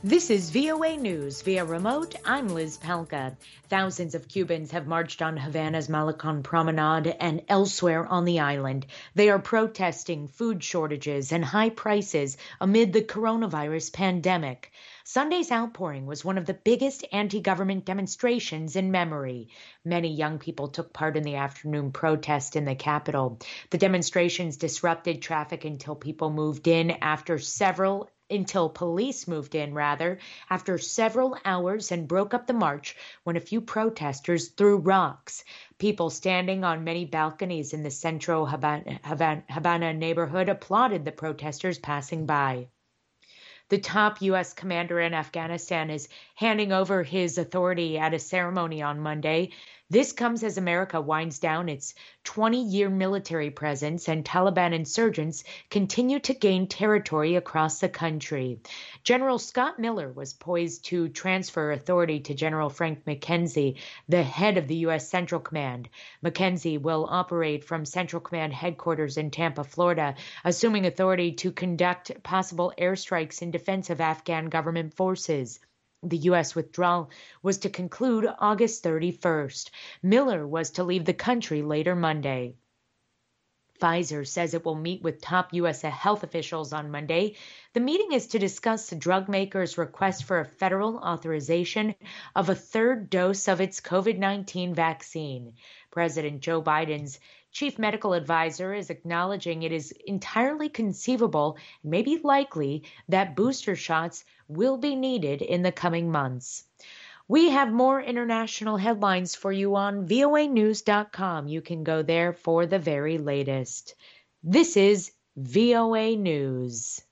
This is VOA News via remote. I'm Liz Palka. Thousands of Cubans have marched on Havana's Malecon Promenade and elsewhere on the island. They are protesting food shortages and high prices amid the coronavirus pandemic. Sunday's outpouring was one of the biggest anti-government demonstrations in memory. Many young people took part in the afternoon protest in the capital. The demonstrations disrupted traffic until police moved in after several hours and broke up the march when a few protesters threw rocks. People standing on many balconies in the Centro Habana neighborhood applauded the protesters passing by. The top U.S. commander in Afghanistan is handing over his authority at a ceremony on Monday. This comes as America winds down its 20-year military presence and Taliban insurgents continue to gain territory across the country. General Scott Miller was poised to transfer authority to General Frank McKenzie, the head of the U.S. Central Command. McKenzie will operate from Central Command headquarters in Tampa, Florida, assuming authority to conduct possible airstrikes in defense of Afghan government forces. The U.S. withdrawal was to conclude August 31st. Miller was to leave the country later Monday. Pfizer says it will meet with top U.S. health officials on Monday. The meeting is to discuss the drug maker's request for a federal authorization of a third dose of its COVID-19 vaccine. President Joe Biden's chief medical advisor is acknowledging it is entirely conceivable, maybe likely, that booster shots will be needed in the coming months. We have more international headlines for you on voanews.com. You can go there for the very latest. This is VOA News.